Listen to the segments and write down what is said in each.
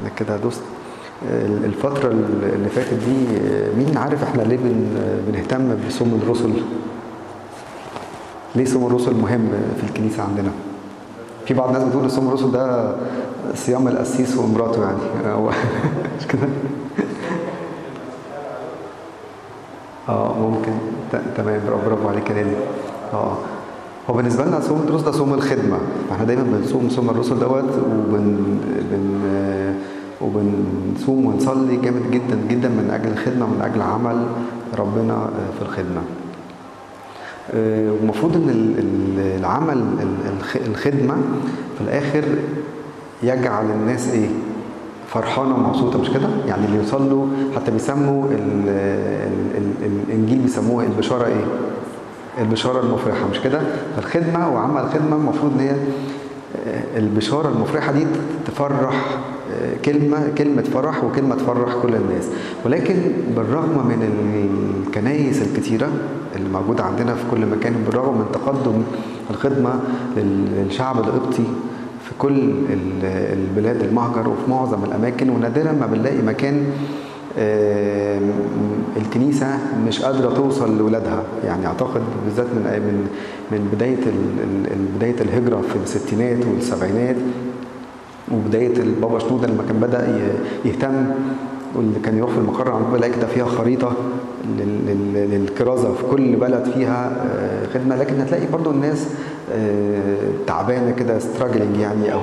انا كده دوست. الفترة اللي فاتت دي مين عارف احنا ليه بنهتم بصوم الرسل؟ ليه صوم الرسل مهم في الكنيسة عندنا؟ في بعض الناس بتقول صوم الرسل ده صيام القسيس ومراته، يعني هو مش كده؟ ممكن. تمام، برافو عليك يا نادي. هو بالنسبة لنا صوم الرسل ده صوم الخدمة، فاحنا دايما بنصوم صوم الرسل دوت وبنصوم ونصلي جامد جدا جدا من أجل الخدمة، من أجل عمل ربنا في الخدمة. ومفروض ان العمل الخدمة في الآخر يجعل الناس ايه؟ فرحانة ومبسوطة، مش كده؟ يعني اللي يوصلوا حتى بيسموا الإنجيل بيسموه البشارة ايه؟ البشارة المفرحة، مش كده؟ فالخدمة وعمل الخدمة المفروض ان هي البشارة المفرحة دي تفرح، كلمة فرح وكلمة تفرح كل الناس. ولكن بالرغم من الكنايس الكتيرة اللي موجودة عندنا في كل مكان، بالرغم من تقدم الخدمة للشعب القبطي في كل البلاد المهجر وفي معظم الأماكن، ونادرا ما بنلاقي مكان الكنيسة مش قادرة توصل لولادها. يعني أعتقد بالذات من بداية الهجرة في الستينات والسبعينات، وبداية البابا شنودة لما كان بدأ يهتم، واللي كان يروح في المقر عند بابا يلاقي كده فيها خريطة للكرازة في كل بلد فيها خدمة. لكن هتلاقي برضو الناس تعبانة كده، ستراجلينج يعني، أو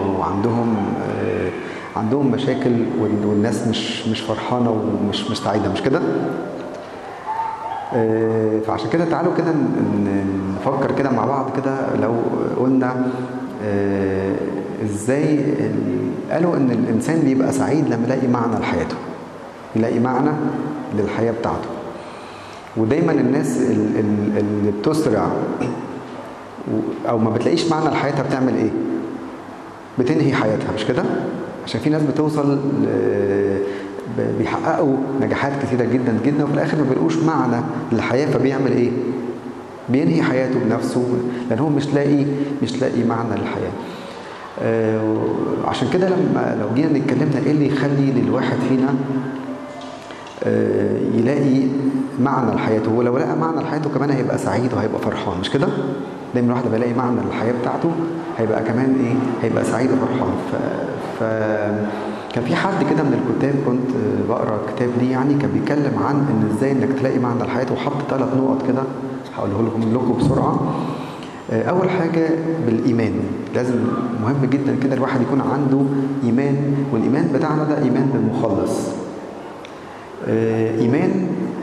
عندهم مشاكل، والناس مش فرحانة ومش سعيدة، مش كده؟ فعشان كده تعالوا كده نفكر كده مع بعض كده. لو قلنا ازاي قالوا ان الانسان بيبقى سعيد لما يلاقي معنى لحياته، يلاقي معنى للحياة بتاعته. ودايما الناس اللي بتسرع او ما بتلاقيش معنى لحياتها بتعمل ايه؟ بتنهي حياتها، مش كده؟ عشان في ناس بتوصل بيحققوا نجاحات كثيرة جدا جدا، وفي الاخر ما بيلاقوش معنى للحياة، فبيعمل ايه؟ بينهي حياته بنفسه، لان هو مش لاقي معنى للحياة. عشان كده لو جينا نتكلمنا ايه اللي يخلي للواحد فينا يلاقي معنى لحياته. هو لو لقى معنى لحياته كمان هيبقى سعيد وهيبقى فرحان، مش كده؟ دايما الواحد لما يلاقي معنى للحياة بتاعته هيبقى كمان ايه؟ هيبقى سعيد وفرحان. كان في حد كده من الكتاب كنت بقرا كتاب ليه، يعني كان بيتكلم عن ان ازاي انك تلاقي معنى لحياته، وحط 3 نقط كده هقوله لكم بسرعة. أول حاجة بالإيمان، لازم مهم جدا كده الواحد يكون عنده إيمان، والإيمان بتاعنا ده إيمان بالمخلص. إيمان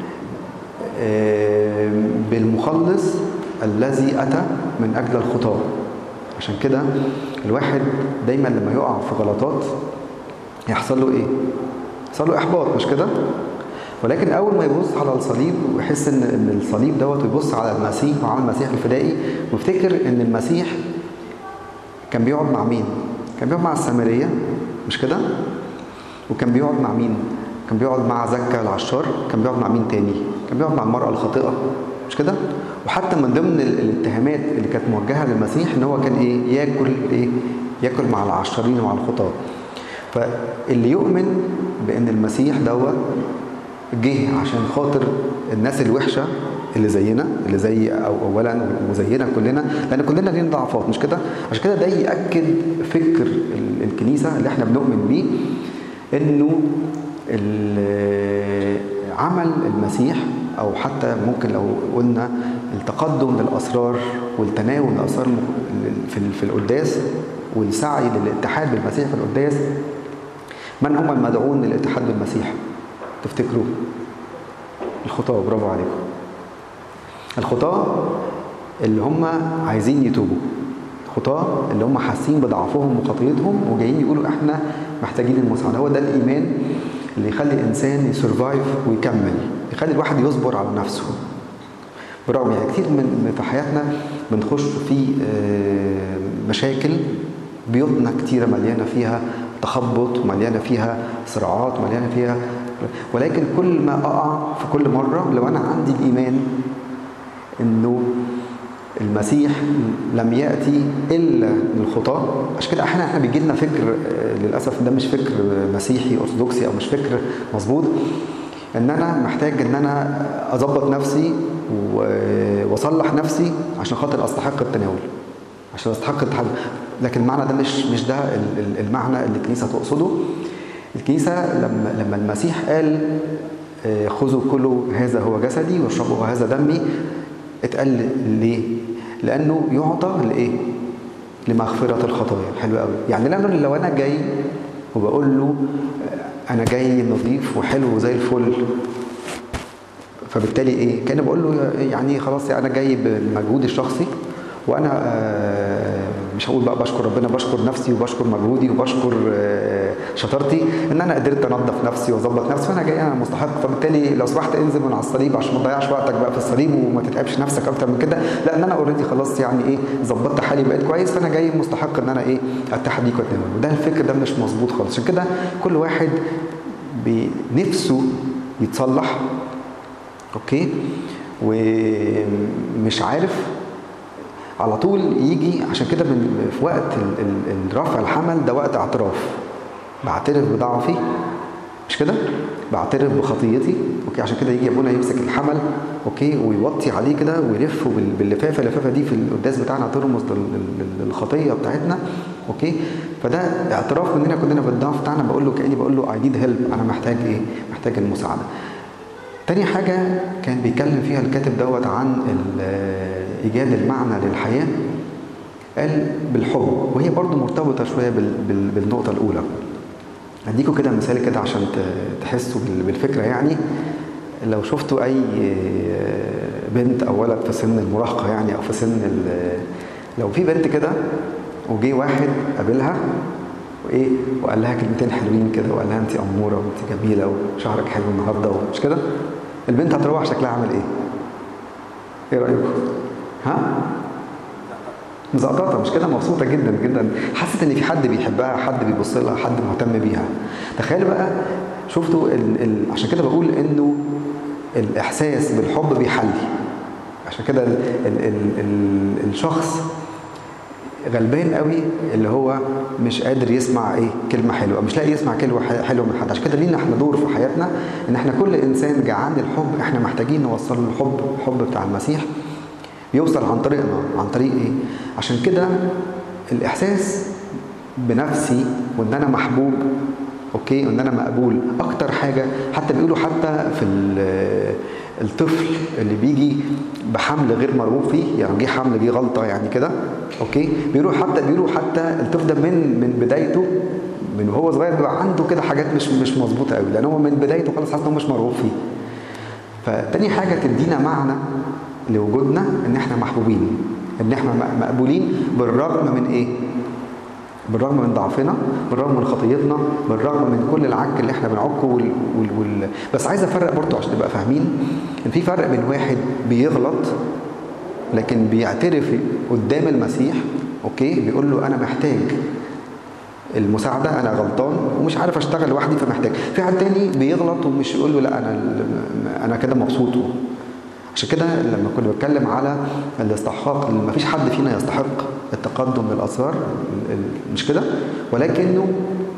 بالمخلص الذي أتى من أجل الخطاة. عشان كده الواحد دايما لما يقع في غلطات يحصل له إيه؟ يحصل له إحباط، مش كده؟ ولكن أول ما يبص على الصليب ويحس إن الصليب دوت، ويبص على المسيح وعلى المسيح الفدائي، ويفتكر إن المسيح كان بيقعد مع مين؟ كان بيقعد مع السامرية، مش كده؟ وكان بيقعد مع مين؟ كان بيقعد مع زكا العشار. كان بيقعد مع مين تاني؟ كان بيقعد مع المرأة الخاطئة، مش كده؟ وحتى من ضمن الاتهامات اللي كانت موجهة للمسيح إن هو كان ياكل مع العشارين ومع الخطاة. فاللي يؤمن بأن المسيح دوت جه عشان خاطر الناس الوحشة اللي زينا، اللي زي أولا وزينا كلنا، لأن كلنا لينا ضعفات، مش كده؟ عشان كده ده يأكد فكر الكنيسة اللي احنا بنؤمن بيه، إنه عمل المسيح، أو حتى ممكن لو قلنا التقدم للأسرار والتناول الأسرار في القداس، والسعي للاتحاد بالمسيح في القداس. من هم المدعون للاتحاد بالمسيح؟ تفتكروا؟ الخطاة. برافو عليكم. الخطاة اللي هم عايزين يتوبوا، الخطاة اللي هم حاسين بضعفهم وخطيتهم وجايين يقولوا احنا محتاجين المساعدة. هو ده الإيمان اللي يخلي الإنسان يسرفايف ويكمل، يخلي الواحد يصبر على نفسه. برغم يعني كتير في حياتنا بنخش في مشاكل، بيوتنا كتيرة مليانة فيها تخبط، مليانة فيها صراعات، مليانة فيها، ولكن كل ما أقع في كل مرة لو أنا عندي الإيمان إنه المسيح لم يأتي إلا للخطاة. عشان كده أحيانا احنا بيجي لنا فكر للأسف ده مش فكر مسيحي أرثوذكسي أو مش فكر مظبوط، إن أنا محتاج إن أنا أظبط نفسي وأصلح نفسي عشان خاطر أستحق التناول، عشان أستحق التحدث. لكن المعنى ده مش ده المعنى اللي الكنيسة تقصده. الكنيسة لما المسيح قال خذوا كلوا هذا هو جسدي واشربوا هذا دمي، اتقال ليه؟ لأنه يعطى لإيه؟ لمغفرة الخطايا. حلو قوي. يعني لو أنا جاي وبقول له أنا جاي نظيف وحلو زي الفل، فبالتالي إيه؟ كأني بقول له يعني خلاص أنا جاي بمجهودي الشخصي، وأنا مش هقول بقى بشكر ربنا، بشكر نفسي وبشكر مجهودي وبشكر شطارتي ان انا قدرت انظف نفسي واظبط نفسي، فانا جاي انا مستحق. فبالتالي لو سمحت انزل من على الصليب عشان ما تضيعش وقتك بقى في الصليب وما تتعبش نفسك اكتر من كده، لان انا اوريدي خلاص يعني ايه ظبطت حالي بقيت كويس، فانا جاي مستحق ان انا ايه اتحد بيك واتناول. وده الفكر ده مش مظبوط خالص. عشان كده كل واحد بنفسه يتصلح، اوكي، ومش عارف على طول يجي. عشان كده في وقت رفع الحمل ده وقت اعتراف، بعترف بضعفي، مش كده؟ بعترف بخطيتي، اوكي. عشان كده يجي ابونا يمسك الحمل، اوكي، ويوطي عليه كده ويلفه باللفافه. اللفافه دي في القداس بتاعنا ترمز للخطيه بتاعتنا، اوكي. فده اعتراف مننا كلنا بالضعف بتاعنا. بقول له كاني بقول له اي نيد هيلب، انا محتاج ايه؟ محتاج المساعده. تاني حاجة كان بيتكلم فيها الكاتب دوت عن إيجاد المعنى للحياة، قال بالحب، وهي برضو مرتبطة شوية بالنقطة الأولى. أديكم كده مثال كده عشان تحسوا بالفكرة. يعني لو شفتوا أي بنت أو ولد في سن المراهقة يعني، أو في سن لو في بنت كده وجي واحد قابلها وإيه وقال لها كلمتين حلوين كده، وقال لها أنت أمورة وأنت جميلة وشعرك حلو النهاردة، مش كده؟ البنت هتروح شكلها عامل ايه؟ ايه رأيكم؟ ها؟ مزقططة، مش كده؟ مبسوطة جدا جدا، حست ان في حد بيحبها، حد بيبص لها، حد مهتم بيها. تخيل بقى، شفتوا عشان كده بقول انه الاحساس بالحب بيحلي. عشان كده الشخص غلبان قوي اللي هو مش قادر يسمع ايه كلمه حلوه، مش لاقي يسمع كلمه حلوه من حد. عشان كده لينا احنا دور في حياتنا، ان احنا كل انسان جعان للحب احنا محتاجين نوصل له الحب بتاع المسيح. بيوصل عن طريقنا، عن طريق ايه؟ عشان كده الاحساس بنفسي وان انا محبوب، اوكي، وان انا مقبول اكتر حاجه. حتى بيقولوا حتى في الطفل اللي بيجي بحمل غير مرغوب فيه، يعني جه حمل جه غلطه يعني كده، اوكي، بيقولوا حتى الطفل ده من بدايته، من وهو صغير بيبقى عنده كده حاجات مش مظبوطه قوي، لان هو من بدايته خالص حاسس ان هو مش مرغوب فيه. فتاني حاجه تدينا معنى لوجودنا ان احنا محبوبين، ان احنا مقبولين بالرغم من ايه؟ بالرغم من ضعفنا، بالرغم من خطيتنا، بالرغم من كل العك اللي احنا بنعكه بس عايز افرق برضه عشان تبقى فاهمين ان في فرق بين واحد بيغلط لكن بيعترف قدام المسيح، اوكي، بيقول له انا محتاج المساعده، انا غلطان ومش عارف اشتغل لوحدي فمحتاج. في حد تاني بيغلط ومش يقول له لا انا كده مبسوط. عشان كده لما كنا بتكلم على الاستحقاق، ما فيش حد فينا يستحق التقدم للأسرار، مش كده؟ ولكنه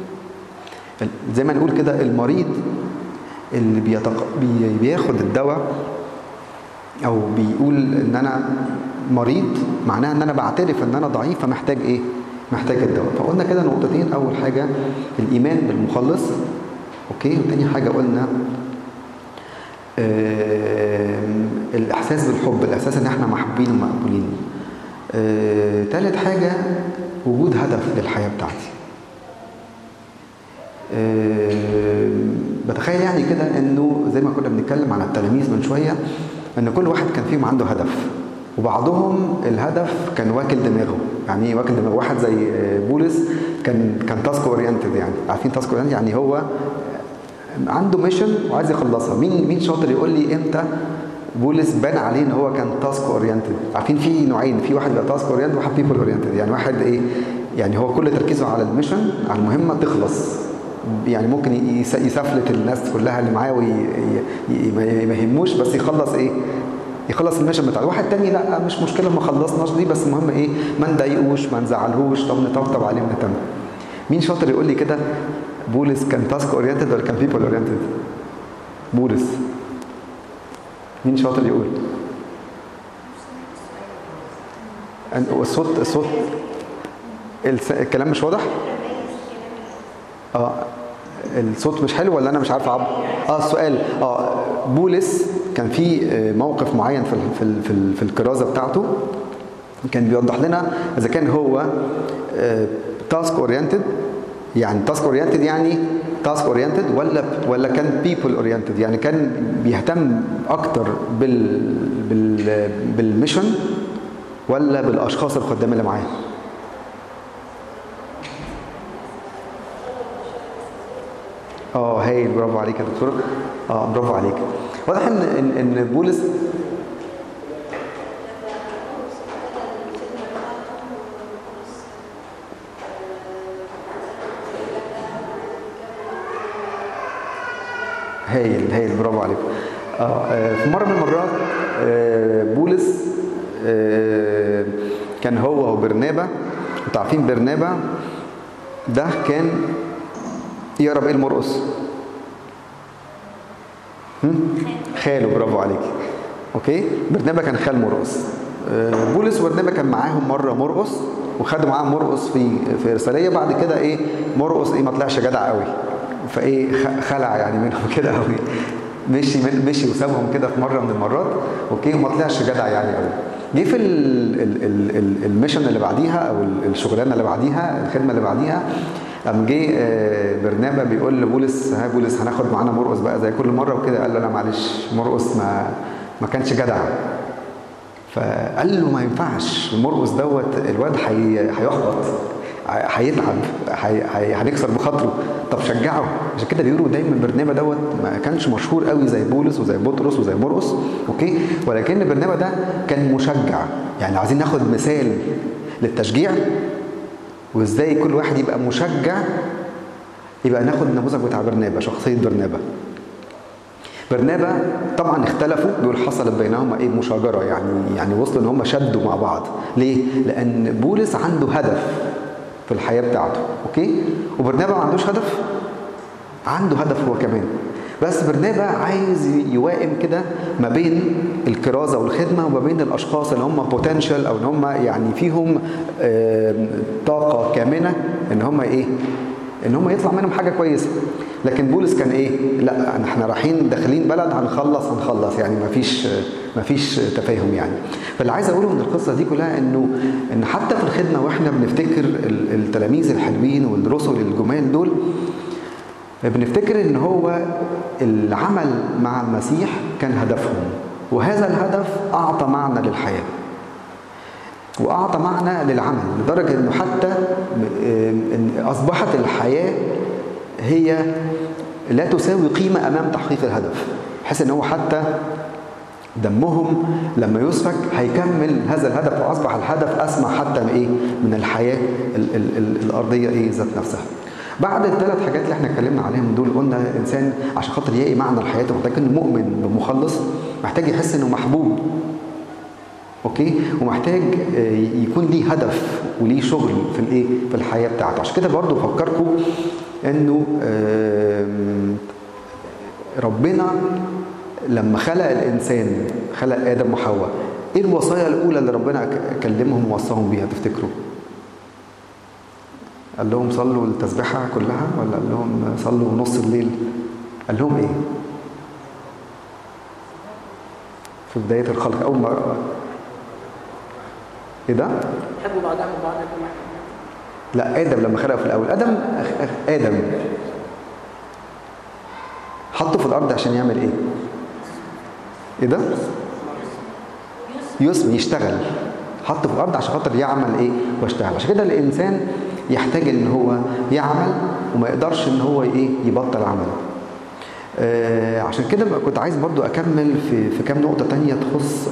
زي ما نقول كده المريض اللي بياخد الدواء او بيقول ان انا مريض، معناها ان انا بعترف ان انا ضعيف فمحتاج ايه؟ محتاج الدواء. فقلنا كده نقطتين. اول حاجة الايمان بالمخلص، اوكي، وتاني حاجة قلنا الاحساس بالحب، الاحساس ان احنا محبوبين ومقبولين. ثالث حاجة وجود هدف للحياة بتاعتي. بتخيل يعني كده انه زي ما كنا بنتكلم عن التلاميذ من شوية، ان كل واحد كان فيهم عنده هدف، وبعضهم الهدف كان واكل دماغه. يعني ايه واكل دماغه؟ واحد زي بولس كان تاسك اورينتد. يعني عارفين تاسك اورينتد؟ يعني هو عنده ميشن وعايز يخلصها. مين شاطر يقول لي امتى بولس بان عليه ان هو كان تاسك اورينتد؟ عارفين في نوعين، في واحد بقى تاسك اورينتد وواحد بيبل اورينتد. يعني واحد ايه؟ يعني هو كل تركيزه على الميشن، على المهمه تخلص. يعني ممكن يسفلت الناس كلها اللي معاه وما يهموش، بس يخلص ايه؟ يخلص الميشن بتاعته. واحد تاني لا مش مشكله ما خلصناش دي، بس المهم ايه ما نضايقوش ما نزعلهوش، طب نطبطب عليه ونهتم. مين شاطر يقول لي كده بولس كان تاسك اورينتد ولا كان بيبل اورينتد؟ بولس مين شاطر يقول؟ الصوت الكلام مش واضح؟ الصوت مش حلو ولا انا مش عارف اعبر؟ السؤال بولس كان في موقف معين في الكرازه بتاعته كان بيوضح لنا اذا كان هو تاسك اورينتد، يعني تاسك اورينتد يعني تاسك اورينتد ولا كان بيبل اورينتد، يعني كان بيهتم اكتر بالميشن ولا بالاشخاص الخدام اللي معاه. هايل، برافو عليك يا دكتور. برافو عليك. واضح ان بولس هايل برافو عليك. في مره من المرات بولس كان هو وبرنابا، انتوا عارفين برنابا ده كان يقرب ايه المرقص؟ خاله، برافو عليك. اوكي، برنابا كان خال مرقص. بولس وبرنابا كان معاهم مره مرقص، وخدوا معاهم مرقص في ارساليه. بعد كده ايه مرقص ما طلعش جدع قوي، فايه خلع يعني منهم كده قوي، مشي وسابهم كده في مره من المرات. اوكي، وما طلعش جدع يعني قوي. جه في الميشن اللي بعديها او الشغلانه اللي بعديها، الخدمه اللي بعديها، قام جه برنابا بيقول لبولس بولس هناخد معانا مرقص بقى زي كل مره وكده. قال له لا معلش، مرقص ما كانش جدع. فقال له ما ينفعش، مرقص دوت الواد هيحبط، هيتعب، هنكسر بخاطره، طب شجعه. عشان كده بيقولوا دايما برنابا دوت ما كانش مشهور قوي زي بولس وزي بطرس وزي مرقص. اوكي، ولكن برنابا ده كان مشجع. يعني عايزين ناخد مثال للتشجيع وازاي كل واحد يبقى مشجع، يبقى ناخد النموذج بتاع برنابا، شخصيه برنابا طبعا اختلفوا، دول حصلت بينهم ايه مشاجره، يعني وصلوا ان هم شدوا مع بعض. ليه؟ لان بولس عنده هدف في الحياه بتاعته، اوكي، وبرنابا ما عندوش هدف، عنده هدف هو كمان. بس برنابا عايز يوائم كده ما بين الكرازه والخدمه وما بين الاشخاص اللي هم بوتنشال او ان هم يعني فيهم طاقه كامنه ان هم ان هم يطلع منهم حاجه كويسه. لكن بولس كان لا احنا رايحين داخلين بلد هنخلص، يعني مفيش تفاهم يعني. فاللي عايز اقوله من القصه دي كلها ان حتى في الخدمه واحنا بنفتكر التلاميذ الحلوين والرسل الجمال دول، بنفتكر ان هو العمل مع المسيح كان هدفهم، وهذا الهدف اعطى معنى للحياه واعطى معنى للعمل، لدرجه انه حتى اصبحت الحياه هي لا تساوي قيمه امام تحقيق الهدف، بحيث ان هو حتى دمهم لما يسفك هيكمل هذا الهدف، واصبح الهدف اسمى حتى من الحياه الارضيه ذات نفسها. بعد الثلاث حاجات اللي احنا اتكلمنا عليهم دول، قلنا الانسان عشان خاطر يلاقي معنى لحياته محتاج انه مؤمن بمخلص، محتاج يحس انه محبوب، اوكي، ومحتاج يكون ليه هدف وليه شغل في الحياه بتاعته. عشان كده برضو فكركم انه ربنا لما خلق الانسان، خلق ادم وحواء، ايه الوصايا الاولى اللي ربنا كلمهم ووصاهم بيها تفتكروا؟ قال لهم صلوا التسبيحه كلها ولا قال لهم صلوا نص الليل؟ قال لهم ايه في بدايه الخلق اول ما ايه ده؟ حبوا بعض اعملوا بعض. لا، ادم لما خلقه في الاول، ادم حطه في الارض عشان يعمل ايه؟ ايه ده؟ يشتغل، حطه في الارض عشان خاطر يعمل واشتغل. عشان كده الانسان يحتاج ان هو يعمل وما يقدرش ان هو يبطل عمل. عشان كده كنت عايز برضو اكمل في كام نقطة تانية تخص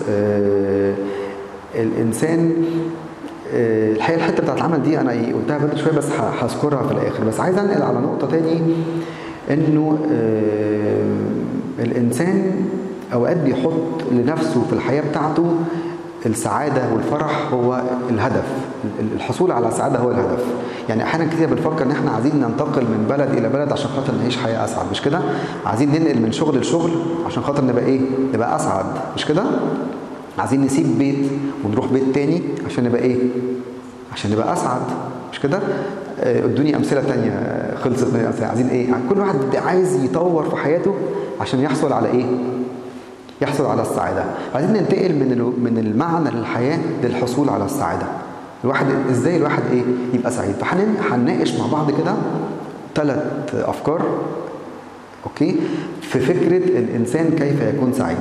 الانسان. الحقيقة الحتة بتاعت العمل دي انا قلتها بدري شوية بس هذكرها في الاخر، بس عايز انقل على نقطة تاني، انه الانسان اوقات بيحط لنفسه في الحياة بتاعته السعادة والفرح هو الهدف، الحصول على السعادة هو الهدف. يعني احيانا كتير بنفكر ان احنا عايزين ننتقل من بلد الى بلد عشان خاطر نعيش حياة اسعد، مش كده؟ عايزين ننقل من شغل لشغل عشان خاطر نبقى ايه؟ نبقى اسعد، مش كده؟ عايزين نسيب بيت ونروح بيت تاني عشان نبقى ايه؟ عشان نبقى اسعد، مش كده؟ ادوني امثله تانية خلصت من الامثله. عايزين ايه؟ كل واحد عايز يطور في حياته عشان يحصل على ايه؟ يحصل على السعاده. عايزين ننتقل من المعنى للحياه للحصول على السعاده. الواحد ازاي الواحد ايه؟ يبقى سعيد. فهنناقش مع بعض كده 3 افكار اوكي في فكره الانسان كيف يكون سعيد.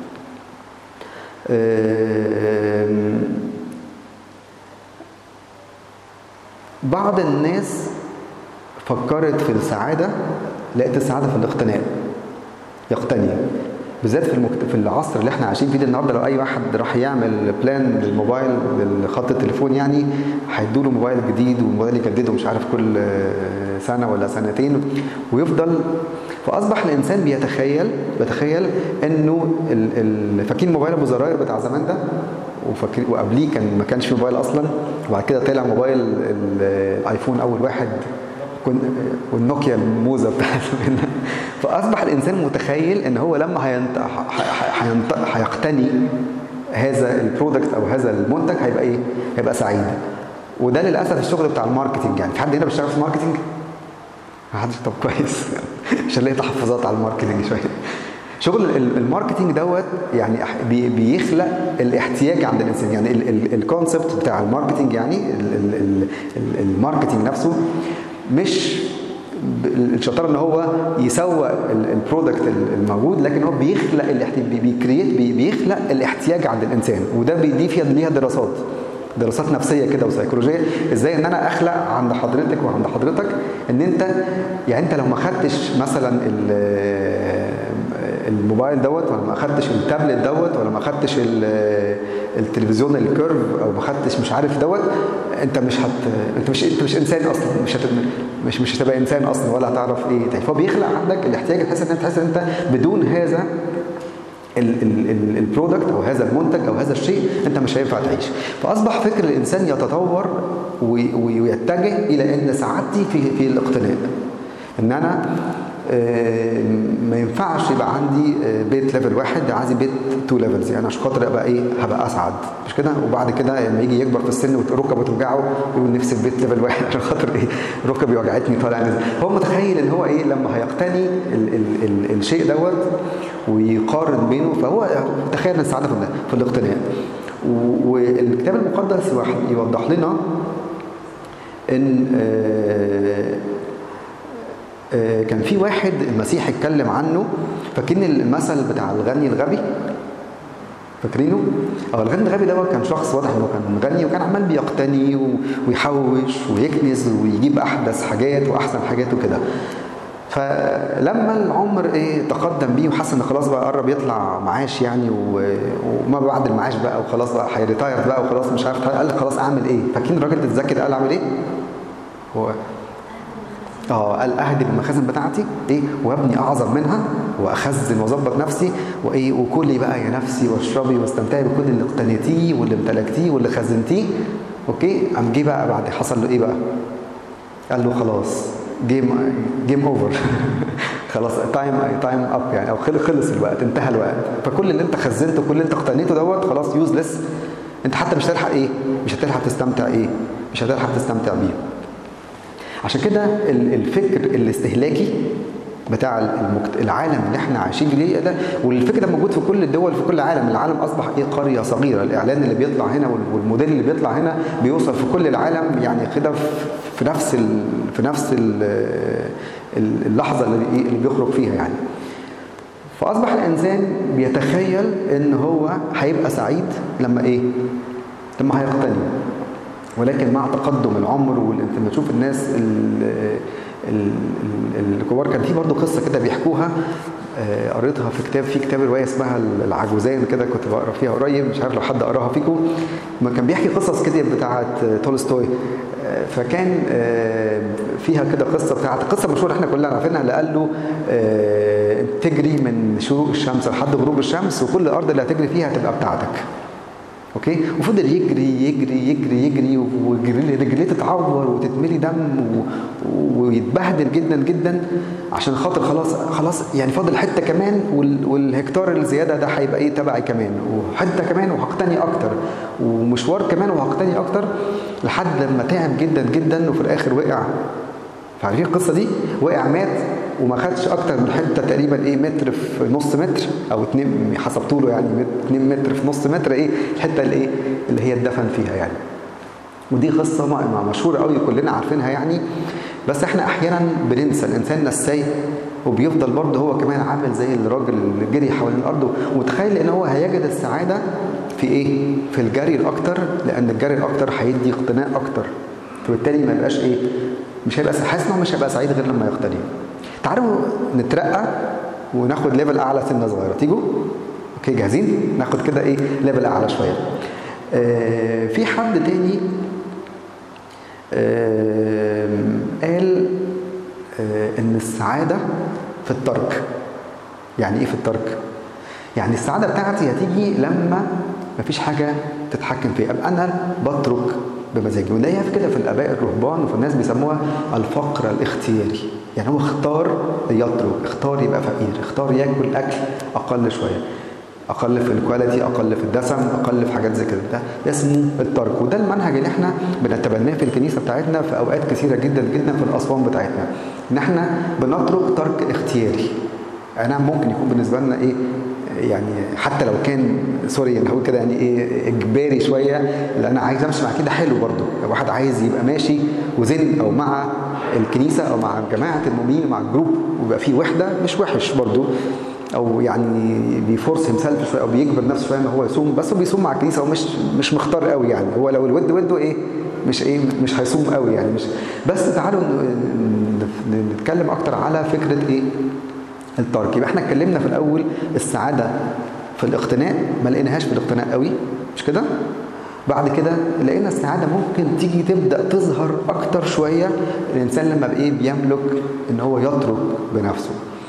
بعض الناس فكرت في السعادة، لقيت السعادة في الاقتناء، يقتني. بالذات في العصر اللي احنا عايشين فيه ده النهارده، لو اي واحد راح يعمل بلان للموبايل لخط التليفون يعني هيدوا له موبايل جديد، والموبايل يجدده مش عارف كل سنة ولا سنتين ويفضل. فاصبح الانسان بيتخيل انه فاكرين الموبايل ابو زراير بتاع زمان ده، وقبليه ما كانش في موبايل اصلا، وبعد كده طلع موبايل الايفون اول واحد والنوكيا الموزه بتاعته. فاصبح الانسان متخيل ان هو لما هيقتني هذا البرودكت او هذا المنتج هيبقى ايه؟ هيبقى سعيد. وده للاسف الشغل بتاع الماركتنج. يعني في حد هنا بيشتغل في الماركتنج؟ ما حدش؟ طب كويس عشان لقيت تحفظات على الماركتنج شويه. شغل الماركتينج دوت يعني بيخلق الاحتياج عند الانسان. يعني الكونسبت بتاع الماركتينج، يعني الماركتينج نفسه مش الشطاره ان هو يسوق البرودكت الموجود، لكن هو بيخلق بيخلق الاحتياج عند الانسان. وده دي فيها ليها دراسات نفسيه كده وسيكولوجيه، ازاي ان انا اخلق عند حضرتك وعند حضرتك ان انت يعني انت لو ما خدتش مثلا الموبايل دوت، ولا ما اخدتش التابلت دوت، ولا ما اخدتش التلفزيون الكيرف، او ما اخدتش مش عارف دوت، انت مش انسان اصلا، مش هتبقى انسان اصلا، ولا هتعرف ايه تاني. فهو بيخلق عندك الاحتياج، تحس ان انت بدون هذا البرودكت او هذا المنتج او هذا الشيء انت مش هينفع تعيش. فاصبح فكر الانسان يتطور ويتجه الى ان سعادتي في الاقتناء. ان انا ما ينفعش يبقى عندي بيت ليفل 1، عايز بيت 2 ليفلز، يعني عشان خاطر ابقى ايه؟ هبقى اسعد، مش كده؟ وبعد كده لما يجي يكبر في السن وركبه توجعه يقول نفسي في بيت ليفل 1 عشان خاطر ايه؟ ركبي وجعتني طالع نزل. هو متخيل ان هو ايه؟ لما هيقتني الشيء دوت ويقارن بينه، فهو تخيل ان السعاده في الاقتناء. والكتاب المقدس يوضح لنا ان كان في واحد المسيح اتكلم عنه. فاكرين المثل بتاع الغني الغبي؟ فاكرينه؟ الغني الغبي ده كان شخص واضح انه كان غني، وكان عمال بيقتني ويحوش ويكنز ويجيب احدث حاجات واحسن حاجات وكده. فلما العمر تقدم بيه وحس ان خلاص بقى قرب يطلع معاش يعني، وما بعد المعاش بقى وخلاص بقى هيريتاير بقى وخلاص مش عارف، قال خلاص اعمل ايه؟ فاكرين الراجل اتذكر قال اعمل ايه؟ هو قال اهدي بالمخازن بتاعتي وابني اعظم منها، واخزن واظبط نفسي وكلي بقى يا نفسي واشربي واستمتعي بكل اللي اقتنيتيه واللي امتلكتيه واللي خزنتيه. اوكي، قام جه بقى بعد حصل له ايه بقى؟ قال له خلاص جيم اوفر خلاص تايم اب، يعني او خلص الوقت، انتهى الوقت. فكل اللي انت خزنته كل اللي انت اقتنيته دوت خلاص يوزلس، انت حتى مش هتلحق مش هتلحق تستمتع بيه. عشان كده الفكر الاستهلاكي بتاع العالم اللي احنا عايشين فيه ده، والفكر ده موجود في كل الدول، في كل العالم اصبح قريه صغيره. الاعلان اللي بيطلع هنا والموديل اللي بيطلع هنا بيوصل في كل العالم، يعني كده في نفس اللحظه اللي بيخرج فيها يعني. فاصبح الانسان بيتخيل ان هو هيبقى سعيد لما هيقتني. ولكن مع تقدم العمر وانت لما تشوف الناس الكبار، كان في برضه قصه كده بيحكوها قريتها في كتاب روايه اسمها العجوزان كده، كنت بقرا فيها قريب، مش عارف لو حد قراها فيكم. ما كان بيحكي قصص كده بتاعه تولستوي. فكان فيها كده قصه مشهوره احنا كلنا عارفينها، اللي قال له تجري من شروق الشمس لحد غروب الشمس، وكل الارض اللي هتجري فيها هتبقى بتاعتك. اوكي. وفضل يجري يجري يجري يجري، ورجليه تتعور وتتملي دم ويتبهدل جدا جدا، عشان خاطر خلاص يعني فاضل حته كمان، والهكتار الزياده ده هيبقى ايه تبعي كمان، وحته كمان وهقتني اكتر، ومشوار كمان وهقتني اكتر، لحد لما تعب جدا جدا، وفي الاخر وقع. فعارفين القصه دي؟ وقع مات، وما خدش اكتر من حته تقريبا ايه متر في نص متر، او 2 حسب طوله يعني 2 متر في نص متر، ايه الحته اللي هي اتدفن فيها يعني. ودي قصه مشهوره قوي كلنا عارفينها يعني، بس احنا احيانا بننسى. الانسان نساي، وبيفضل برضه هو كمان عامل زي الراجل اللي جري حوالين الارض، ومتخيل ان هو هيجد السعاده في ايه؟ في الجري الاكتر، لان الجري الاكتر هيدي اقتناء اكتر، فبالتالي ما يبقاش ايه، مش هيبقى حاسس انه مش هيبقى سعيد غير لما يقتني. تعالوا نترقى وناخد ليفل اعلى سنه صغيره، تيجوا؟ اوكي جاهزين؟ ناخد كده ايه ليفل اعلى شويه. في حد تاني قال ان السعاده في الترك. يعني ايه في الترك؟ يعني السعاده بتاعتي هتيجي لما مفيش حاجه تتحكم فيها، ابقى انا بترك بمزاجي. ونلاقيها في كده في الاباء الرهبان، وفي الناس بيسموها الفقر الاختياري. يعني هو اختار يترك، اختار يبقى فقير، اختار ياكل اكل اقل شويه، اقل في الكواليتي، اقل في الدسم، اقل في حاجات زي كده. ده اسمه الترك. وده المنهج اللي احنا بنتبناه في الكنيسه بتاعتنا في اوقات كثيره جدا جدا في الاصوام بتاعتنا، ان احنا بنترك ترك اختياري. انا ممكن يكون بالنسبه لنا ايه يعني، حتى لو كان سوري انا هقول كده يعني ايه اجباري شويه، لان انا عايز امشي مع كده حلو برضو. لو واحد عايز يبقى ماشي وزن او مع الكنيسه او مع جماعه المؤمنين مع الجروب ويبقى فيه وحده، مش وحش برضو، او يعني بيفورس هيمسلف شويه او بيجبر نفسه شويه ان هو يصوم، بس هو بيصوم مع الكنيسه ومش مختار قوي يعني. هو لو الود وده ايه مش هيصوم قوي يعني. مش بس تعالوا نتكلم اكتر على فكره ايه الترك. يبقى احنا اتكلمنا في الاول السعاده في الاقتناء، ما لقيناهاش في الاقتناء قوي، مش كده؟ بعد كده لقينا السعاده ممكن تيجي تبدا تظهر اكتر شويه الانسان لما بايه بيملك ان هو يترك بنفسه.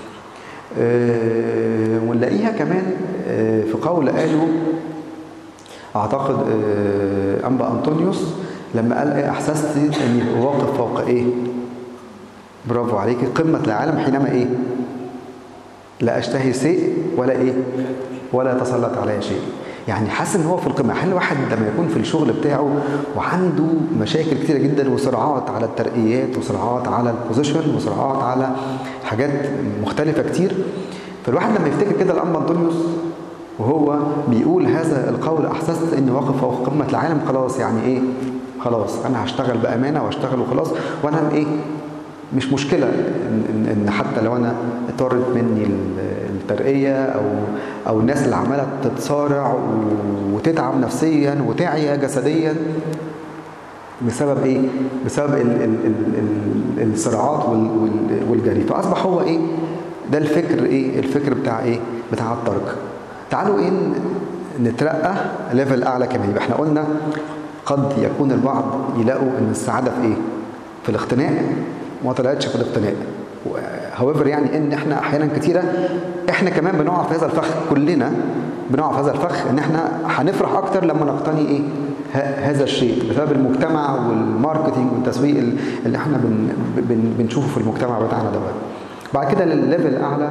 ونلاقيها كمان في قول قاله اعتقد انبا انطونيوس لما قال ايه احسست اني واقف فوق ايه، برافو عليك، قمه العالم حينما ايه لا اشتهي شيء ولا ايه ولا يتسلط علي شيء. يعني حاسس ان هو في القمه. احيانا الواحد لما يكون في الشغل بتاعه وعنده مشاكل كتيره جدا وصراعات على الترقيات وصراعات على البوزيشن وصراعات على حاجات مختلفه كتير، فالواحد لما يفتكر كده الانبا انطونيوس وهو بيقول هذا القول احسست اني واقف فوق قمه العالم، خلاص يعني ايه، خلاص انا هشتغل بامانه واشتغل وخلاص، وانا ايه مش مشكله ان حتى لو انا اضطرت مني الترقيه او الناس اللي عماله تتصارع وتتعب نفسيا وتعيا جسديا بسبب ايه؟ بسبب الصراعات والجري. فاصبح هو ايه ده الفكر، ايه الفكر بتاع ايه بتاع الترك. تعالوا ايه نترقى ليفل اعلى كمان. يبقى احنا قلنا قد يكون البعض يلاقوا ان السعاده في ايه، في الاقتناء، وما طلعتش في الاقتناء. however يعني ان احنا احيانا كتيره احنا كمان بنقع في هذا الفخ، كلنا بنقع في هذا الفخ، ان احنا هنفرح اكتر لما نقتني ايه هذا الشيء، بسبب المجتمع والماركتينج والتسويق اللي احنا بنشوفه في المجتمع بتاعنا دوت. بعد كده للليفل اعلى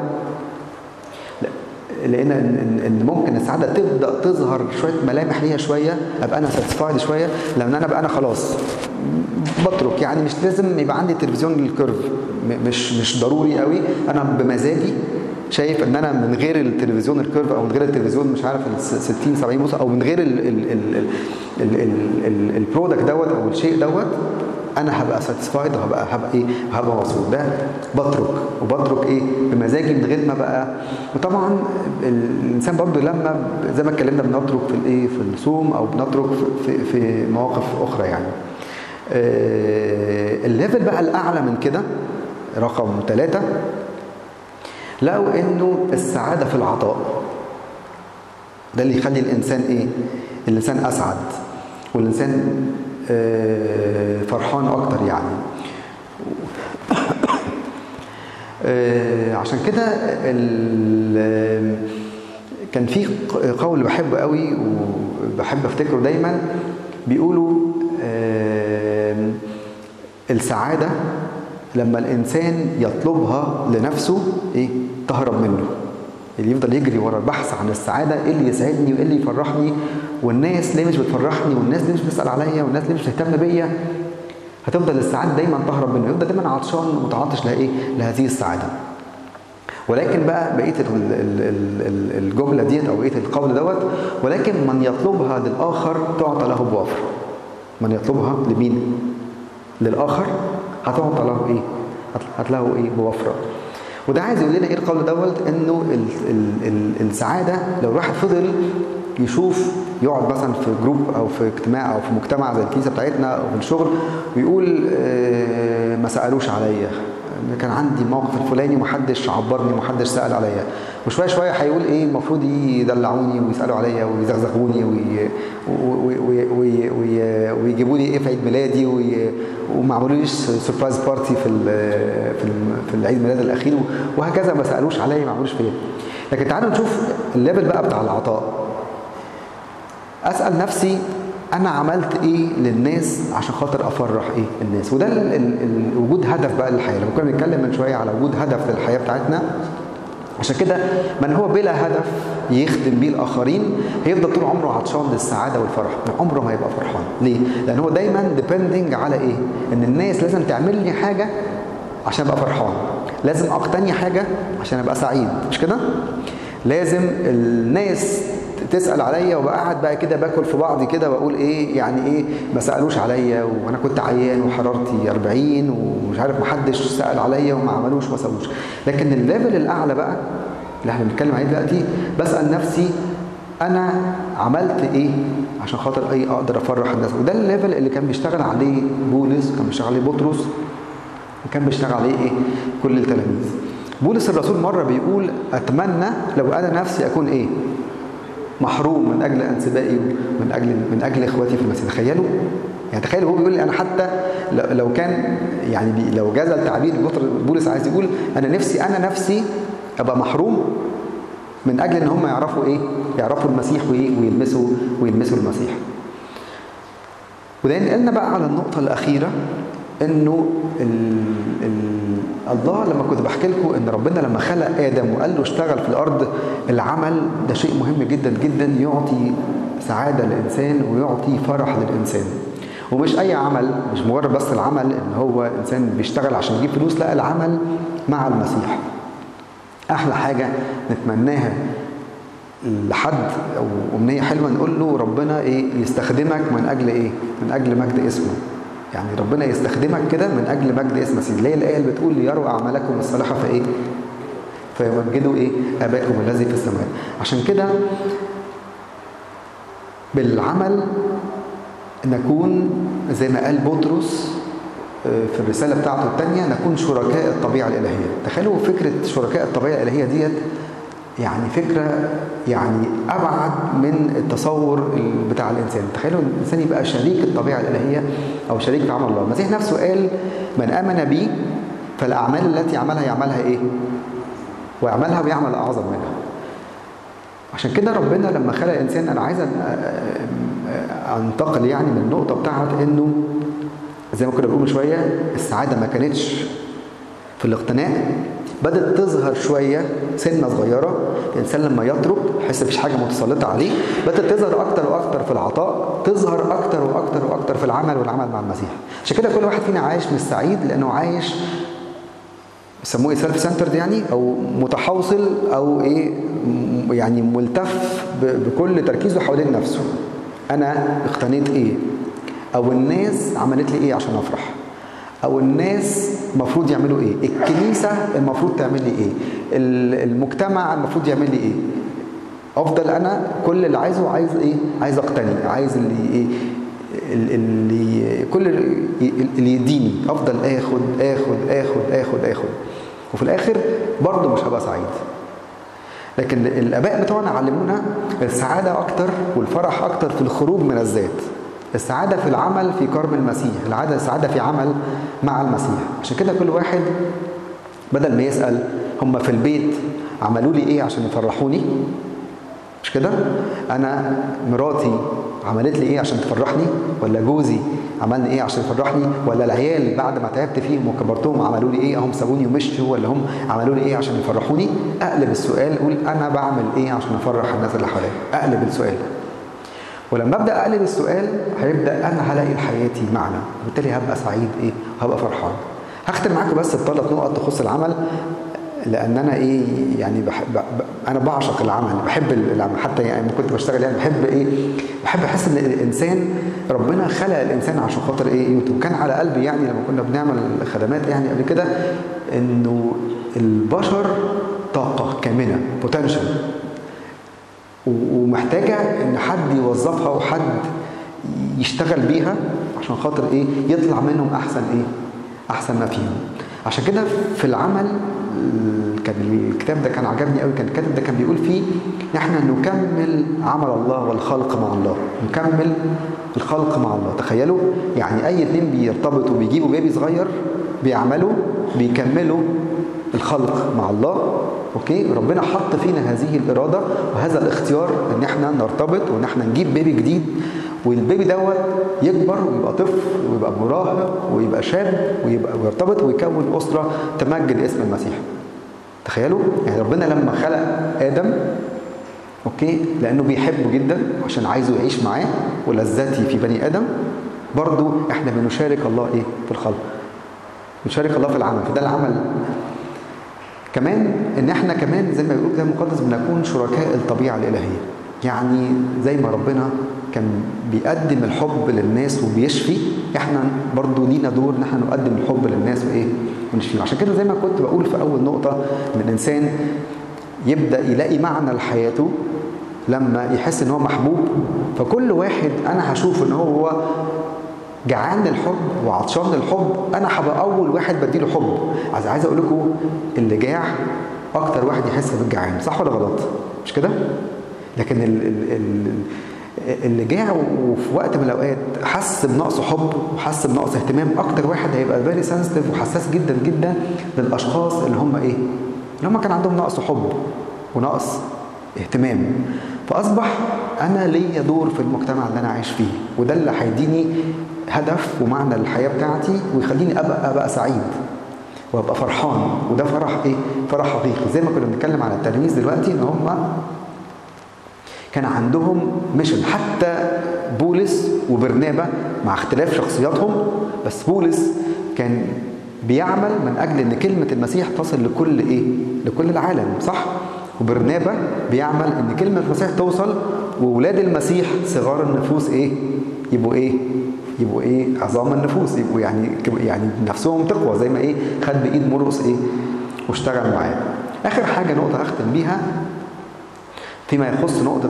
لقينا ان ممكن السعاده تبدا تظهر شويه ملامح ليها شويه، ابقى انا ساتسفايد شويه لان انا بقى انا خلاص بترك. يعني مش لازم يبقى عندي تلفزيون للكيرف، مش ضروري قوي، انا بمزاجي شايف ان انا من غير التلفزيون الكيرف او من غير التلفزيون مش عارف ال 60 70 بوصه او من غير البرودكت دوت او الشيء دوت، انا هبقى ساتسفايد هبقى مبسوط. ده بترك، وبترك ايه بمزاجي من غير ما بقى. وطبعا الانسان برضو لما زي ما اتكلمنا بنترك في الايه في الصوم او بنترك في مواقف اخرى يعني. الليفل بقى الاعلى من كده رقم 3 لقوا انه السعادة في العطاء ده اللي يخلي الانسان ايه؟ الانسان اسعد والانسان فرحان اكتر يعني. عشان كده كان في قول بحبه قوي وبحب افتكره دايما، بيقولوا السعادة لما الانسان يطلبها لنفسه ايه؟ تهرب منه. اللي يفضل يجري ورا البحث عن السعادة، ايه اللي يسعدني وايه اللي يفرحني، والناس ليه مش بتفرحني، والناس ليه مش بتسأل عليا، والناس ليه مش بتهتم بيا، هتفضل السعادة دايما تهرب منه، يفضل دايما عطشان متعطش لها ايه؟ لهذه السعادة. ولكن بقى بقية الجملة ديت او بقية القول دوت، ولكن من يطلبها للآخر تعطى له بوفر. من يطلبها لمين؟ للآخر هتعطى له ايه؟ هتلاقوا ايه؟ بوفرة. وده عايز يقول لنا ايه القول دوت؟ انه السعادة لو الواحد فضل يشوف، يقعد مثلا في جروب او في اجتماع او في مجتمع زي الكنيسة بتاعتنا او في الشغل ويقول ما سألوش عليا، كان عندي موقف الفلاني ومحدش عبرني ومحدش سأل عليا، وشوية شوية هيقول ايه؟ المفروض يدلعوني ويسألوا عليا ويزغزغوني ويجيبوا لي ايه في عيد ميلادي وما عملوليش سربرايز بارتي في العيد ميلاد الاخير، وهكذا ما سألوش عليا، ما عملوش فيا. لكن تعالوا نشوف الليفل بقى بتاع العطاء. اسأل نفسي انا عملت ايه للناس عشان خاطر افرح ايه الناس. وده وجود هدف بقى للحياه. لما كنا بنتكلم من شويه على وجود هدف للحياه بتاعتنا، عشان كده من هو بلا هدف يخدم بيه الاخرين هيفضل طول عمره عطشان للسعاده والفرح، عمره ما هيبقى فرحان. ليه؟ لان هو دايما ديبندنج على ايه؟ ان الناس لازم تعمل لي حاجه عشان ابقى فرحان، لازم اقتني حاجه عشان ابقى سعيد، مش كده؟ لازم الناس تسأل عليا وبقى قاعد بقى كده باكل في بعضي كده واقول ايه يعني ايه ما سألوش عليا وانا كنت عيان وحرارتي 40 ومش عارف ما حدش سأل عليا وما عملوش وما سووش. لكن الليفل الاعلى بقى اللي احنا بنتكلم عليه دلوقتي، بسأل نفسي انا عملت ايه عشان خاطر ايه اقدر افرح الناس. وده الليفل اللي كان بيشتغل عليه بولس، كان بيشتغل عليه بطرس، وكان بيشتغل عليه ايه كل التلاميذ. بولس الرسول مرة بيقول اتمنى لو انا نفسي اكون ايه محروم من اجل انسبائي من اجل اخواتي في المسيح. تخيلوا يعني، تخيلوا هو بيقول لي انا حتى لو كان يعني لو جاز التعبير بولس عايز يقول انا نفسي ابقى محروم من اجل ان هم يعرفوا ايه؟ يعرفوا المسيح ويلمسوا المسيح. وده ينقلنا بقى على النقطة الأخيرة، انه الله لما كنت بحكي لكم ان ربنا لما خلق ادم وقال له اشتغل في الارض، العمل ده شيء مهم جدا جدا، يعطي سعاده للانسان ويعطي فرح للانسان. ومش اي عمل، مش مجرد بس العمل ان هو انسان بيشتغل عشان يجيب فلوس، لا، العمل مع المسيح احلى حاجه نتمناها لحد او امنيه حلوه، نقول له ربنا ايه يستخدمك من اجل ايه؟ من اجل مجد اسمه. يعني ربنا يستخدمك كده من اجل مجد اسم المسيح. ليه الايه اللي بتقول ليروا اعمالكم الصالحه فايه؟ فيمجدوا ايه؟ اباكم الذي في السماوات. عشان كده بالعمل نكون زي ما قال بطرس في الرساله بتاعته الثانيه، نكون شركاء الطبيعه الالهيه. تخيلوا فكره شركاء الطبيعه الالهيه ديت، يعني فكرة يعني أبعد من التصور بتاع الإنسان. تخيلوا الإنسان يبقى شريك الطبيعة الإلهية أو شريك في عمل الله. المسيح نفسه قال من آمن بي فالأعمال التي يعملها إيه؟ ويعملها ويعمل أعظم منها. عشان كده ربنا لما خلق الإنسان، أنا عايز أنتقل يعني من النقطة بتاعت إنه زي ما كنا بنقول شوية، السعادة ما كانتش في الاقتناء، بدأت تظهر شوية سنة صغيرة. الإنسان لما يترك يحس مفيش حاجة متسلطة عليه، بدأت تظهر أكتر وأكتر في العطاء، تظهر أكتر وأكتر وأكتر في العمل والعمل مع المسيح. عشان كده كل واحد فينا عايش مش سعيد، لأنه عايش يسموه ايه؟ سيلف سنترد يعني، أو متحوصل، أو إيه يعني ملتف بكل تركيزه حوالين نفسه. أنا اقتنيت إيه؟ أو الناس عملت لي إيه عشان أفرح؟ او الناس المفروض يعملوا ايه؟ الكنيسه المفروض تعمل لي ايه؟ المجتمع المفروض يعمل لي ايه؟ افضل انا كل اللي عايزه عايز ايه؟ عايز اقتني، عايز اللي ايه؟ اللي كل اللي يديني، افضل اخد اخد اخد اخد اخد. وفي الاخر برضه مش هبقى سعيد. لكن الاباء بتوعنا علمونا السعاده اكتر والفرح اكتر في الخروج من الذات. السعاده في العمل في كرم المسيح، السعاده في عمل مع المسيح. عشان كده كل واحد بدل ما يسال هم في البيت عملوا لي ايه عشان يفرحوني، مش كده؟ انا مراتي عملت لي ايه عشان تفرحني، ولا جوزي عملني ايه عشان يفرحني، ولا العيال بعد ما تعبت فيهم وكبرتهم عملوا لي ايه، هم سابوني ومشوا، ولا هم عملوا لي ايه عشان يفرحوني. اقلب السؤال، اقول انا بعمل ايه عشان افرح الناس اللي حواليا. اقلب السؤال، ولما ابدا اقلب السؤال هيبدا انا هلاقي لحياتي معنى، وبالتالي هبقى سعيد ايه، هبقى فرحان. هختم معاكم بس بثلاث نقط تخص العمل، لان انا ايه يعني انا بعشق العمل، بحب العمل. حتى يعني لما كنت بشتغل يعني بحب احس ان الانسان ربنا خلق الانسان عشان خاطر ايه. وكان على قلبي يعني لما كنا بنعمل خدمات يعني قبل كده، انه البشر طاقه كامنه، بوتنشال، ومحتاجه ان حد يوظفها وحد يشتغل بيها عشان خاطر ايه، يطلع منهم احسن ما فيهم. عشان كده في العمل كان الكتاب ده كان عجبني قوي. كان الكاتب ده كان بيقول فيه احنا نكمل عمل الله والخلق مع الله. نكمل الخلق مع الله. تخيلوا يعني اي اتنين بيرتبطوا وبيجيبوا بيبي صغير، بيكملوا الخلق مع الله. اوكي، ربنا حط فينا هذه الاراده وهذا الاختيار ان احنا نرتبط وان احنا نجيب بيبي جديد، والبيبي دوت يكبر ويبقى طفل ويبقى مراهق ويبقى شاب ويرتبط ويكون اسره تمجد اسم المسيح. تخيلوا يعني ربنا لما خلق ادم، اوكي، لانه بيحبه جدا عشان عايزه يعيش معاه ولذتي في بني ادم، برضو احنا بنشارك الله ايه في الخلق، بنشارك الله في العمل. فده العمل كمان، ان احنا كمان زي ما بيقول الكتاب المقدس بنكون شركاء الطبيعه الالهيه. يعني زي ما ربنا كان بيقدم الحب للناس وبيشفي، احنا برضو لينا دور ان احنا نقدم الحب للناس وايه ونشفي. عشان كده زي ما كنت بقول في اول نقطه، ان الانسان يبدا يلاقي معنى لحياته لما يحس ان هو محبوب. فكل واحد انا هشوف ان هو جعان للحب وعطشان للحب، انا هبقى اول واحد بديله حب. عايز اقول لكم اللي جاع اكتر واحد يحس بالجعان، صح ولا غلط؟ مش كده؟ لكن اللي جاع وفي وقت من الاوقات حس بنقص حب وحس بنقص اهتمام، اكتر واحد هيبقى فيري سنسيتيف وحساس جدا جدا للاشخاص اللي هم ايه، اللي هم كان عندهم نقص حب ونقص اهتمام. فاصبح انا ليا دور في المجتمع اللي انا عايش فيه، وده اللي هيديني هدف ومعنى للحياه بتاعتي، ويخليني ابقى سعيد وابقى فرحان. وده فرح ايه؟ فرح حقيقي. زي ما كنا بنتكلم على التلاميذ دلوقتي، ان هم كان عندهم ميشن. حتى بولس وبرنابا مع اختلاف شخصياتهم، بس بولس كان بيعمل من اجل ان كلمه المسيح تصل لكل ايه؟ لكل العالم، صح؟ وبرنابا بيعمل ان كلمه المسيح توصل واولاد المسيح صغار النفوس ايه؟ يبقوا ايه؟ عظام النفوس، يبقوا يعني نفسهم تقوى، زي ما ايه؟ خد بايد مرقس ايه؟ واشتغل معاه. اخر حاجه نقطه اختم بيها فيما يخص نقطه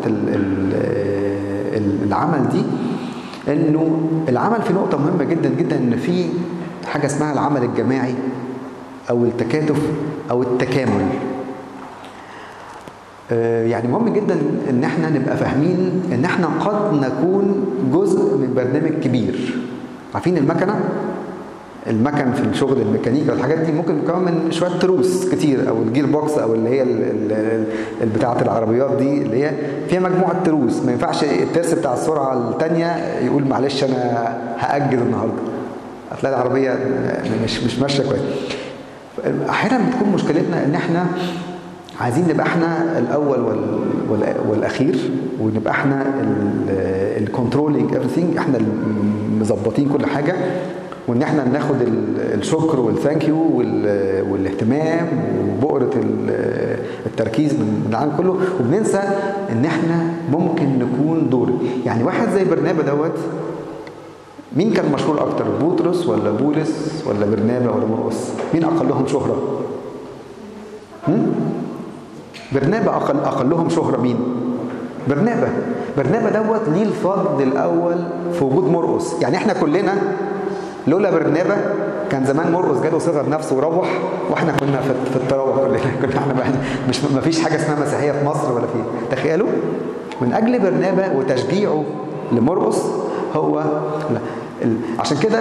العمل دي، انه العمل في نقطه مهمه جدا جدا، ان في حاجه اسمها العمل الجماعي او التكاتف او التكامل. يعني مهم جدا ان احنا نبقى فاهمين ان احنا قد نكون جزء من برنامج كبير. عارفين المكن في الشغل الميكانيكا والحاجات دي ممكن يكون من شويه تروس كتير، او الجير بوكس، او اللي هي بتاعه العربيات دي اللي هي فيها مجموعه تروس. ما ينفعش الترس بتاع السرعه الثانيه يقول معلش انا هاجل النهارده، هتلاقي العربيه مش ماشيه كويس. احيانا بتكون مشكلتنا ان احنا عايزين نبقى احنا الاول والاخير، ونبقى احنا الكنترولينج ايفريثينج، احنا مظبطين كل حاجه، وان احنا ناخد الشكر والثانك يو والاهتمام وبؤره التركيز من العالم كله، وبننسى ان احنا ممكن نكون دور. يعني واحد زي برنابا دوت، مين كان مشهور اكتر، بطرس ولا بولس ولا برنابا ولا مرقس؟ مين اقلهم شهره؟ برنابا اقلهم شهره. مين؟ برنابا دوت ليه الفضل الاول في وجود مرقس. يعني احنا كلنا لولا برنابا كان زمان مرقس جاله صغر نفسه وروح، واحنا كنا في الطراوه كلنا، كنا احنا بقى مش ما فيش حاجه اسمها مسيحيه في مصر ولا في. تخيلوا من اجل برنابا وتشجيعه لمرقس هو لا. عشان كده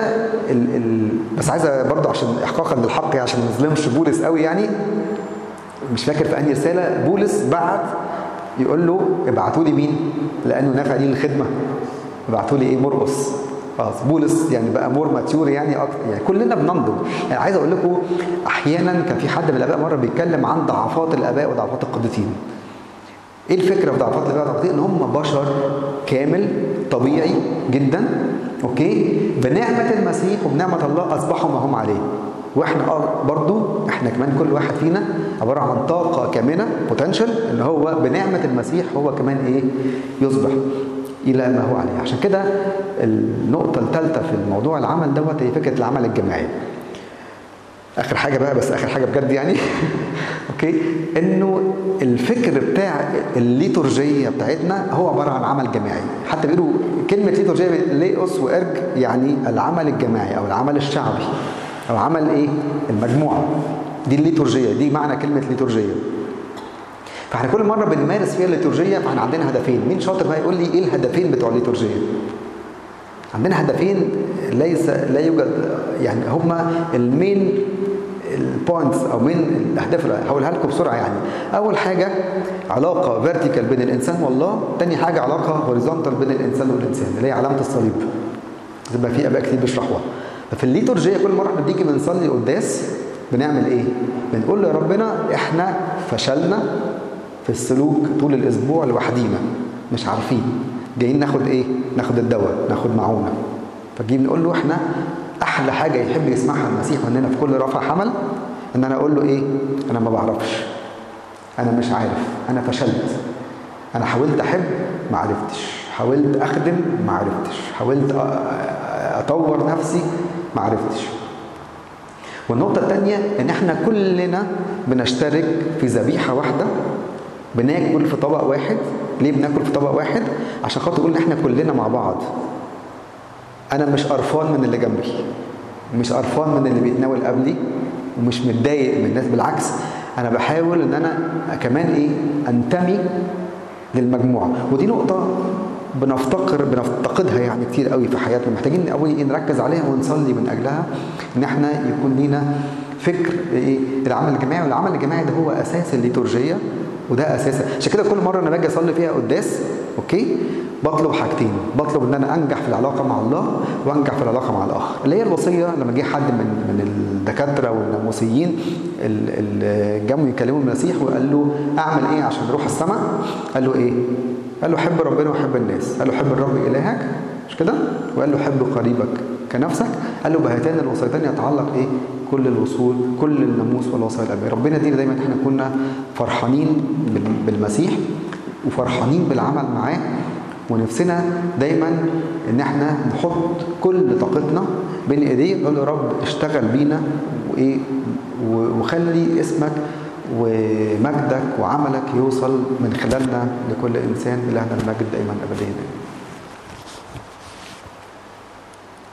بس عايزه برضه عشان احقاقا للحق عشان ما نظلمش بولس قوي يعني، مش فاكر في انهي رساله بولس بعت يقول له ابعتوا لي مين لانه نافع لي الخدمه، ابعتوا لي ايه؟ مرقس. خلاص بولس يعني بقى مور ماتيور يعني اكتر، يعني كلنا بننضج. يعني عايز اقول لكم احيانا كان في حد من الاباء مره بيتكلم عن ضعفات الاباء وضعفات القديسين. ايه الفكره في ضعفات الاباء والقديسين؟ ان هم بشر كامل طبيعي جدا، اوكي، بنعمه المسيح وبنعمه الله اصبحوا ما هم عليه. واحنا برضو احنا كمان كل واحد فينا عباره عن طاقه كامنه بوتنشال، ان هو بنعمه المسيح هو كمان ايه؟ يصبح الى ما هو عليه. عشان كده النقطه الثالثه في الموضوع العمل دوت هي فكره العمل الجماعي. اخر حاجه بقى، بس اخر حاجه بجد يعني اوكي، انه الفكر بتاع الليتورجيه بتاعتنا هو عباره عن عمل جماعي. حتى بيقولوا كلمه ليتورجيه ليئوس وارج يعني العمل الجماعي او العمل الشعبي او عمل ايه؟ المجموعه. دي الليتورجيه، دي معنى كلمه ليتورجيه. فاحنا كل مره بنمارس فيها الليتورجيه فاحنا عندنا هدفين. مين شاطر بقى يقول لي ايه الهدفين بتوع الليتورجيه؟ عندنا هدفين لا يوجد يعني، هما المين البوينتس او من الاهداف اللي هقولها لكم بسرعه. يعني اول حاجه علاقه فيرتيكال بين الانسان والله، تاني حاجه علاقه هوريزونتال بين الانسان والانسان اللي هي علامه الصليب، زي ما في اباء كتير بيشرحوها. ففي الليتورجيه كل مره احنا بنيجي بنصلي قداس بنعمل ايه؟ بنقول يا ربنا احنا فشلنا في السلوك طول الاسبوع لوحدينا، مش عارفين، جايين ناخد ايه؟ ناخد الدواء، ناخد معونه. فجي بنقول له احنا احلى حاجه يحب يسمعها المسيح مننا في كل رفع حمل ان انا اقول له ايه؟ انا ما بعرفش، انا مش عارف، انا فشلت، انا حاولت احب ما عرفتش، حاولت اخدم ما عرفتش، حاولت اطور نفسي ما عرفتش. والنقطه الثانيه ان احنا كلنا بنشترك في ذبيحه واحده، بناكل في طبق واحد. ليه بناكل في طبق واحد؟ عشان خاطر نقول ان احنا كلنا مع بعض. انا مش قرفان من اللي جنبي، مش قرفان من اللي بيتناول قبلي، ومش متضايق من الناس، بالعكس انا بحاول ان انا كمان ايه؟ انتمي للمجموعه. ودي نقطه بنفتقدها يعني كتير قوي في حياتنا، محتاجين قوي نركز عليها ونصلي من اجلها، ان احنا يكون لينا فكر ايه؟ العمل الجماعي. والعمل الجماعي ده هو اساس الليتورجيه، وده اساسا. عشان كده كل مره انا باجي اصلي فيها قداس اوكي بطلب حاجتين، بطلب ان انا انجح في العلاقه مع الله وانجح في العلاقه مع الاخر، اللي هي الوصيه. لما جه حد من الدكاتره والناموسيين اللي جم يكلموا المسيح وقال له اعمل ايه عشان اروح السماء؟ قال له ايه؟ قال له حب ربنا وحب الناس. قال له حب الرب الهك، مش كده؟ وقال له حب قريبك كنفسك. قال له بهاتان الوصيتين يتعلق ايه؟ كل الوصول، كل الناموس والوصايا الابديه. ربنا يدينا دايما احنا كنا فرحانين بالمسيح وفرحانين بالعمل معاه، ونفسنا دايما ان احنا نحط كل طاقتنا بين ايديه، نقول يا رب اشتغل بينا وايه وخلي اسمك ومجدك وعملك يوصل من خلالنا لكل انسان. إلهنا المجد دائما ابديا.